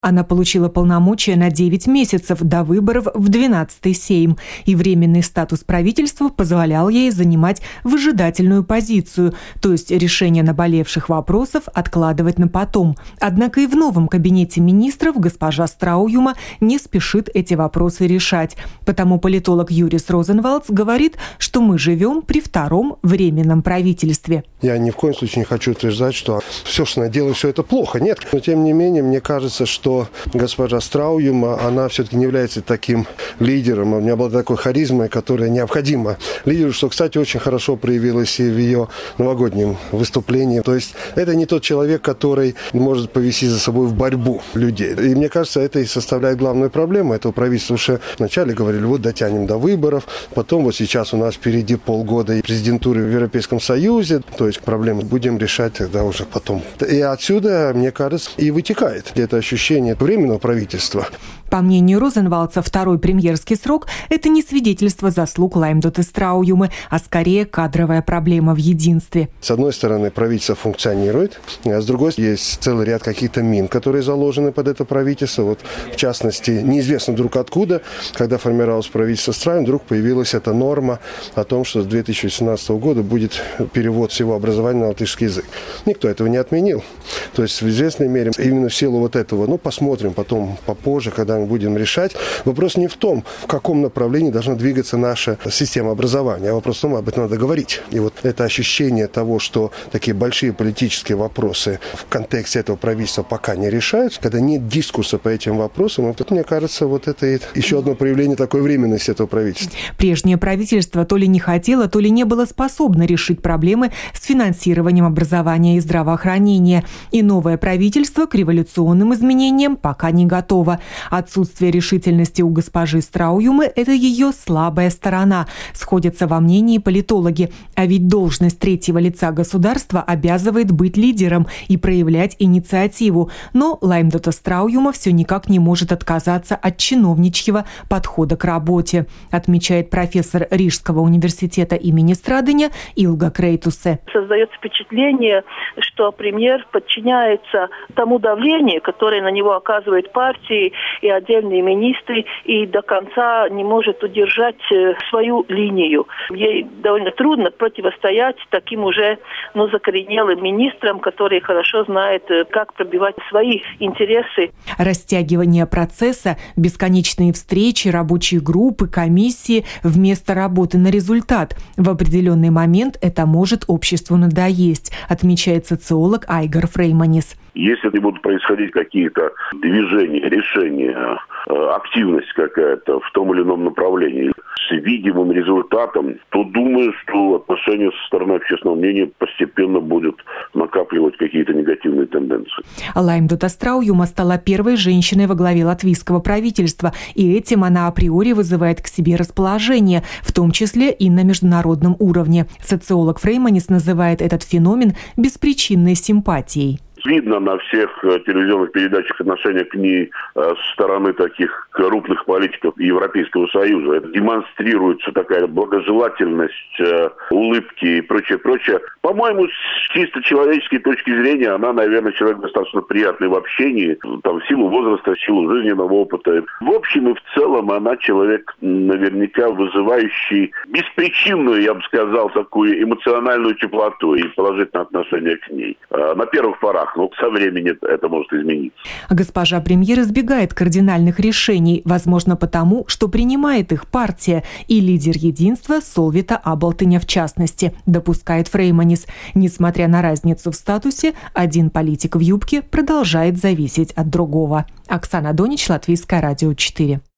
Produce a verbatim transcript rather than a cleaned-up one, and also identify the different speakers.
Speaker 1: Она получила полномочия на девять месяцев до выборов в двенадцатый Сейм, и временный статус правительства позволял ей занимать выжидательную позицию, то есть решение наболевших вопросов откладывать на потом. Однако и в новом кабинете министров госпожа Страуюма не спешит эти вопросы решать. Потому политолог Юрис Розенвалдс говорит, что мы живем при втором временном правительстве.
Speaker 2: Я ни в коем случае не хочу утверждать, что все, что она делает, все это плохо. Нет. Но тем не менее, мне кажется, что госпожа Страуюма, она все-таки не является таким лидером, она не обладает такой харизмой, которая необходима лидеру, что, кстати, очень хорошо проявилось и в ее новогоднем выступлении. То есть это не тот человек, который может повести за собой в борьбу людей. И мне кажется, это и составляет главную проблему этого правительства. Уже вначале говорили, вот дотянем до выборов, потом вот сейчас у нас впереди полгода и президентуры в Европейском Союзе, то есть проблемы будем решать тогда уже потом. И отсюда, мне кажется, и вытекает это ощущение временного правительства.
Speaker 1: По мнению Розенвалдса, второй премьерский срок – это не свидетельство заслуг Лаймдоты Страуюмы, а скорее кадровая проблема в единстве.
Speaker 2: С одной стороны, правительство функционирует, а с другой есть целый ряд каких-то мин, которые заложены под это правительство. Вот, в частности, неизвестно вдруг откуда, когда формировалось правительство Страуюмы, вдруг появилась эта норма о том, что с две тысячи восемнадцатого года будет перевод всего образования на латышский язык. Никто этого не отменил. То есть в известной мере именно в силу вот этого, ну, посмотрим потом попозже, когда мы будем решать. Вопрос не в том, в каком направлении должна двигаться наша система образования, а вопрос в том, об этом надо говорить. И вот это ощущение того, что такие большие политические вопросы в контексте этого правительства пока не решаются, когда нет дискурса по этим вопросам, вот это, мне кажется, вот это еще одно проявление такой временности этого правительства.
Speaker 1: Прежнее правительство то ли не хотело, то ли не было способно решить проблемы с финансированием образования и здравоохранения. И новое правительство к революционным изменениям пока не готово. Отсутствие решительности у госпожи Страуюмы – это ее слабая сторона. Сходятся во мнении политологи. А ведь должность третьего лица государства обязывает быть лидером и проявлять инициативу. Но Лаймдота Страуюма все никак не может отказаться от чиновничьего подхода к работе, отмечает профессор Рижского университета имени Страдыня Илга Крейтусе.
Speaker 3: Создается впечатление, что премьер подчиняется тому давлению, которое на него оказывает партии и отдельные министры, и до конца не может удержать свою линию. Ей довольно трудно противостоять таким уже ну, закоренелым министрам, которые хорошо знают, как пробивать свои интересы.
Speaker 1: Растягивание процесса, бесконечные встречи, рабочие группы, комиссии вместо работы на результат. В определенный момент это может обществу надоесть, отмечает социолог Айгар Фрейманис.
Speaker 4: Если будут происходить какие-то движения, решения, активность какая-то в том или ином направлении с видимым результатом, то думаю, что отношение со стороны общественного мнения постепенно будет накапливать какие-то негативные тенденции.
Speaker 1: Лаймдота Страуюма стала первой женщиной во главе латвийского правительства, и этим она априори вызывает к себе расположение, в том числе и на международном уровне. Социолог Фрейманис называет этот феномен беспричинной симпатией.
Speaker 4: Видно на всех телевизионных передачах отношение к ней со стороны таких крупных политиков Европейского Союза. Это демонстрируется такая благожелательность, улыбки и прочее, прочее. По-моему, с чисто человеческой точки зрения, она, наверное, человек достаточно приятный в общении, там, в силу возраста, в силу жизненного опыта. В общем и в целом, она человек, наверняка, вызывающий беспричинную, я бы сказал, такую эмоциональную теплоту и положительное отношение к ней. На первых порах. Но со временем это может измениться.
Speaker 1: Госпожа премьер избегает кардинальных решений, возможно потому, что принимает их партия и лидер единства Солвита Аболтыня в частности, допускает Фрейманис. Несмотря на разницу в статусе, один политик в юбке продолжает зависеть от другого. Оксана Донич, Латвийское радио четыре.